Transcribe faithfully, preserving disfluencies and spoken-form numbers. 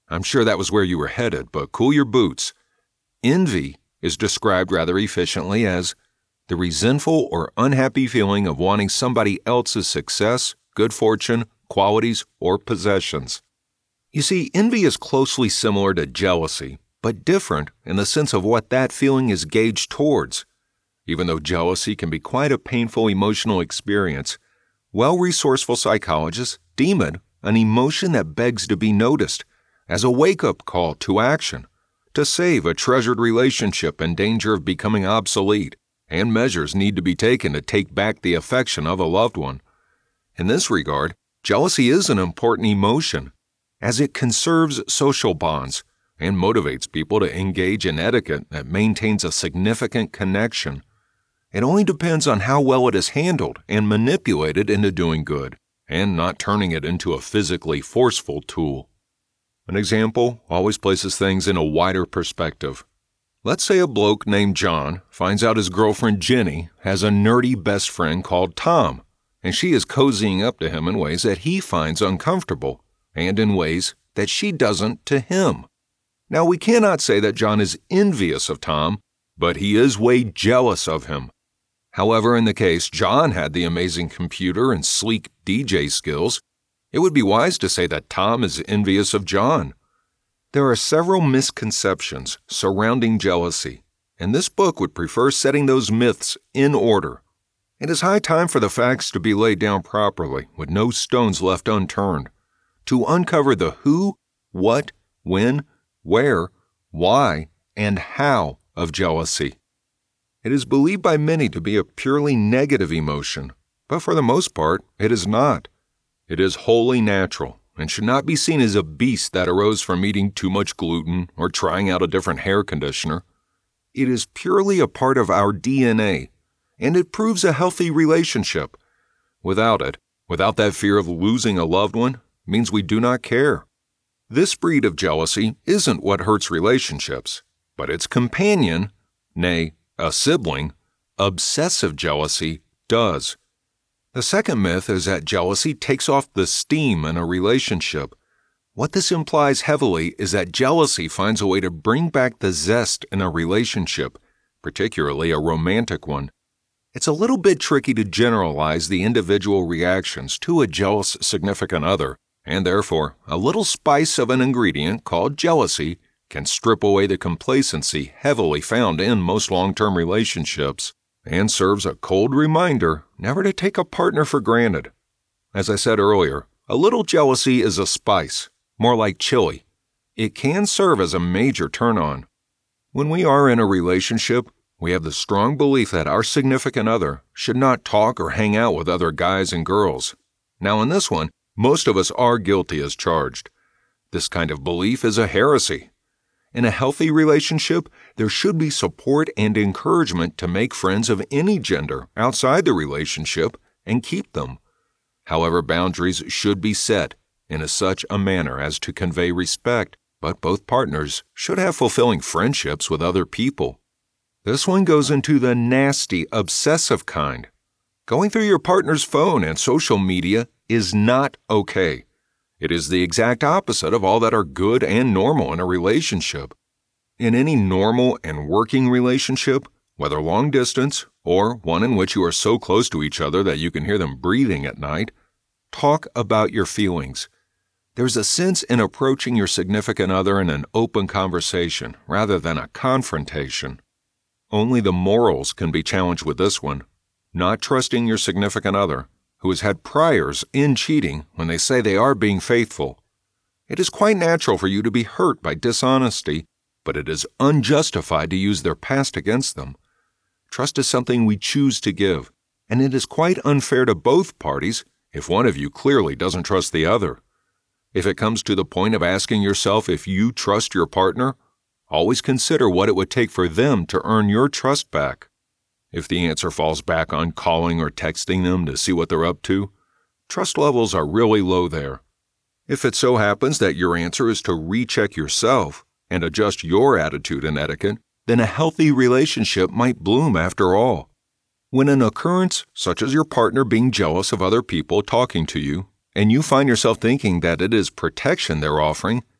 I'm sure that was where you were headed, but cool your boots. Envy is described rather efficiently as the resentful or unhappy feeling of wanting somebody else's success, good fortune, qualities, or possessions. You see, envy is closely similar to jealousy, but different in the sense of what that feeling is gauged towards. Even though jealousy can be quite a painful emotional experience, well-resourceful psychologists deem it an emotion that begs to be noticed as a wake-up call to action, to save a treasured relationship in danger of becoming obsolete, and measures need to be taken to take back the affection of a loved one. In this regard, jealousy is an important emotion, as it conserves social bonds and motivates people to engage in etiquette that maintains a significant connection. It only depends on how well it is handled and manipulated into doing good, and not turning it into a physically forceful tool. An example always places things in a wider perspective. Let's say a bloke named John finds out his girlfriend Jenny has a nerdy best friend called Tom, and she is cozying up to him in ways that he finds uncomfortable, and in ways that she doesn't to him. Now, we cannot say that John is envious of Tom, but he is way jealous of him. However, in the case John had the amazing computer and sleek D J skills, it would be wise to say that Tom is envious of John. There are several misconceptions surrounding jealousy, and this book would prefer setting those myths in order. It is high time for the facts to be laid down properly, with no stones left unturned, to uncover the who, what, when, where, why, and how of jealousy. It is believed by many to be a purely negative emotion, but for the most part, it is not. It is wholly natural and should not be seen as a beast that arose from eating too much gluten or trying out a different hair conditioner. It is purely a part of our D N A, and it proves a healthy relationship. Without it, without that fear of losing a loved one, means we do not care. This breed of jealousy isn't what hurts relationships, but its companion, nay, a sibling, obsessive jealousy, does. The second myth is that jealousy takes off the steam in a relationship. What this implies heavily is that jealousy finds a way to bring back the zest in a relationship, particularly a romantic one. It's a little bit tricky to generalize the individual reactions to a jealous significant other, and therefore, a little spice of an ingredient called jealousy can strip away the complacency heavily found in most long-term relationships, and serves a cold reminder never to take a partner for granted. As I said earlier, a little jealousy is a spice, more like chili. It can serve as a major turn-on. When we are in a relationship, we have the strong belief that our significant other should not talk or hang out with other guys and girls. Now, in this one, most of us are guilty as charged. This kind of belief is a heresy. In a healthy relationship, there should be support and encouragement to make friends of any gender outside the relationship and keep them. However, boundaries should be set in a such a manner as to convey respect, but both partners should have fulfilling friendships with other people. This one goes into the nasty, obsessive kind. Going through your partner's phone and social media is not okay. It is the exact opposite of all that are good and normal in a relationship. In any normal and working relationship, whether long distance or one in which you are so close to each other that you can hear them breathing at night, talk about your feelings. There's a sense in approaching your significant other in an open conversation rather than a confrontation. Only the morals can be challenged with this one. Not trusting your significant other, who has had priors in cheating when they say they are being faithful. It is quite natural for you to be hurt by dishonesty, but it is unjustified to use their past against them. Trust is something we choose to give, and it is quite unfair to both parties if one of you clearly doesn't trust the other. If it comes to the point of asking yourself if you trust your partner, always consider what it would take for them to earn your trust back. If the answer falls back on calling or texting them to see what they're up to, trust levels are really low there. If it so happens that your answer is to recheck yourself and adjust your attitude and etiquette, then a healthy relationship might bloom after all. When an occurrence, such as your partner being jealous of other people talking to you, and you find yourself thinking that it is protection they're offering,